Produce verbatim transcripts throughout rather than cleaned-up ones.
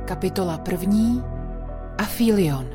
Kapitola první. Afílion.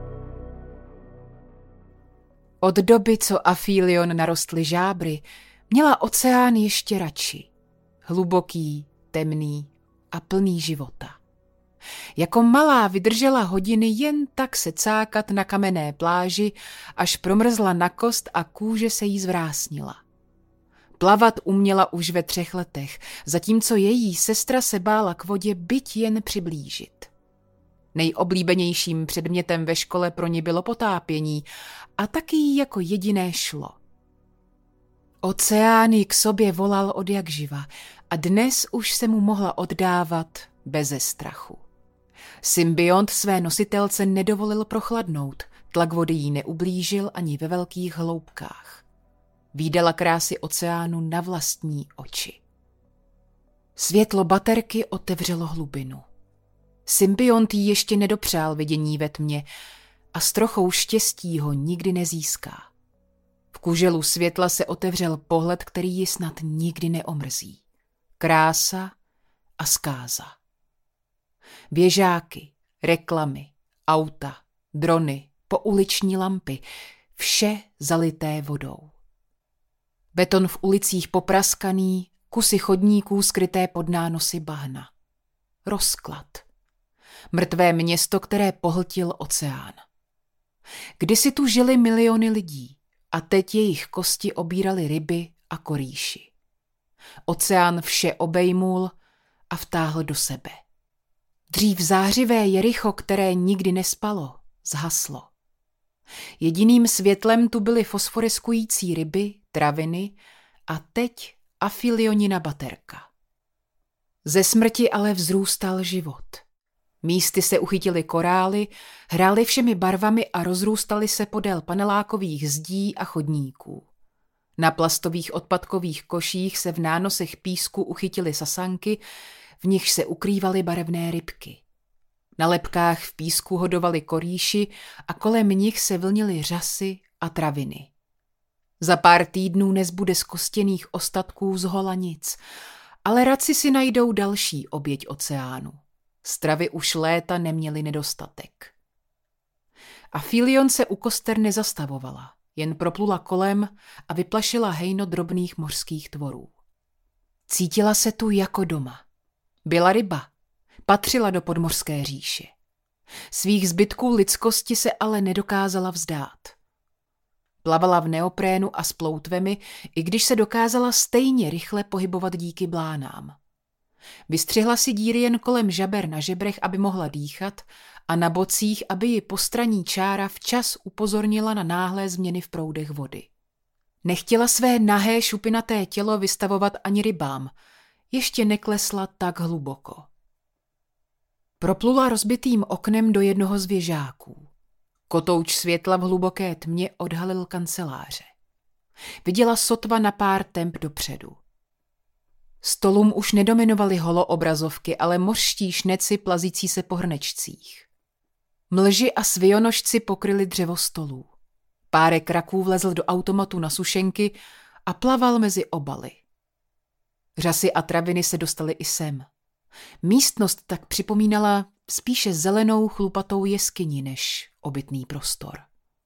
Od doby, co Afílion narostly žábry, měla oceán ještě radši. Hluboký, temný a plný života. Jako malá vydržela hodiny jen tak se cákat na kamenné pláži, až promrzla na kost a kůže se jí zvrásnila. Plavat uměla už ve třech letech, zatímco její sestra se bála k vodě byť jen přiblížit. Nejoblíbenějším předmětem ve škole pro ní bylo potápění a taky jí jako jediné šlo. Oceán ji k sobě volal odjakživa a dnes už se mu mohla oddávat beze strachu. Symbiont své nositelce nedovolil prochladnout, tlak vody jí neublížil ani ve velkých hloubkách. Vídala krásy oceánu na vlastní oči. Světlo baterky otevřelo hlubinu. Symbiont jí ještě nedopřál vidění ve tmě a s trochou štěstí ho nikdy nezíská. V kuželu světla se otevřel pohled, který ji snad nikdy neomrzí. Krása a zkáza. Běžáky, reklamy, auta, drony, pouliční lampy, vše zalité vodou. Beton v ulicích popraskaný, kusy chodníků skryté pod nánosy bahna. Rozklad. Mrtvé město, které pohltil oceán. Kdysi tu žili miliony lidí a teď jejich kosti obíraly ryby a korýši. Oceán vše obejmul a vtáhl do sebe. Dřív zářivé Jericho, které nikdy nespalo, zhaslo. Jediným světlem tu byly fosforeskující ryby, traviny a teď Afilionina baterka. Ze smrti ale vzrůstal život. Místy se uchytily korály, hrály všemi barvami a rozrůstaly se podél panelákových zdí a chodníků. Na plastových odpadkových koších se v nánosech písku uchytily sasanky, v nichž se ukrývaly barevné rybky. Na lebkách v písku hodovaly korýši a kolem nich se vlnily řasy a traviny. Za pár týdnů nezbude z kostěných ostatků zhola nic, ale radci si najdou další oběť oceánu. Stravy už léta neměly nedostatek. Afílion se u koster nezastavovala, jen proplula kolem a vyplašila hejno drobných mořských tvorů. Cítila se tu jako doma. Byla ryba, patřila do podmořské říše. Svých zbytků lidskosti se ale nedokázala vzdát. Plavala v neoprénu a s ploutvemi, i když se dokázala stejně rychle pohybovat díky blánám. Vystřihla si díry jen kolem žaber na žebrech, aby mohla dýchat, a na bocích, aby ji postranní čára včas upozornila na náhlé změny v proudech vody. Nechtěla své nahé šupinaté tělo vystavovat ani rybám, ještě neklesla tak hluboko. Proplula rozbitým oknem do jednoho z věžáků. Kotouč světla v hluboké tmě odhalil kanceláře. Viděla sotva na pár temp dopředu. Stolům už nedominovaly holoobrazovky, ale mořští šneci plazící se po hrnečcích. Mlži a svionožci pokryli dřevo stolů. Párek raků vlezl do automatu na sušenky a plaval mezi obaly. Řasy a traviny se dostaly i sem. Místnost tak připomínala spíše zelenou chlupatou jeskyni než obytný prostor.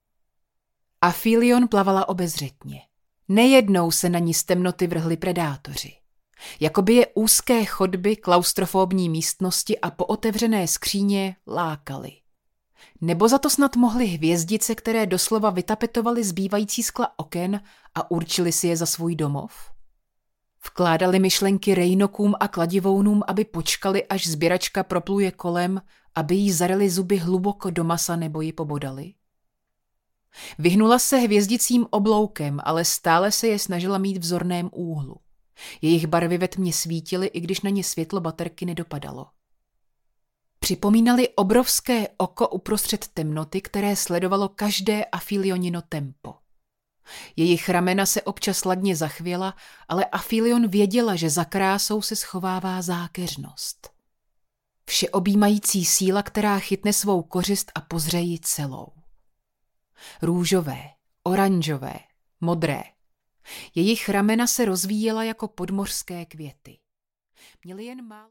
Afílion plavala obezřetně. Nejednou se na ní z temnoty vrhli predátoři. Jakoby je úzké chodby, klaustrofobní místnosti a pootevřené skříně lákaly. Nebo za to snad mohly hvězdice, které doslova vytapetovaly zbývající skla oken a určili si je za svůj domov? Vkládali myšlenky rejnokům a kladivounům, aby počkali, až sběračka propluje kolem, aby jí zaryli zuby hluboko do masa nebo ji pobodali? Vyhnula se hvězdicím obloukem, ale stále se je snažila mít v zorném úhlu. Jejich barvy ve tmě svítily, i když na ně světlo baterky nedopadalo. Připomínali obrovské oko uprostřed temnoty, které sledovalo každé Afilionino tempo. Jejich ramena se občas ladně zachvěla, ale Afílion věděla, že za krásou se schovává zákeřnost. Všeobjímající síla, která chytne svou kořist a pozře ji celou. Růžové, oranžové, modré. Jejich ramena se rozvíjela jako podmořské květy. Měli jen málo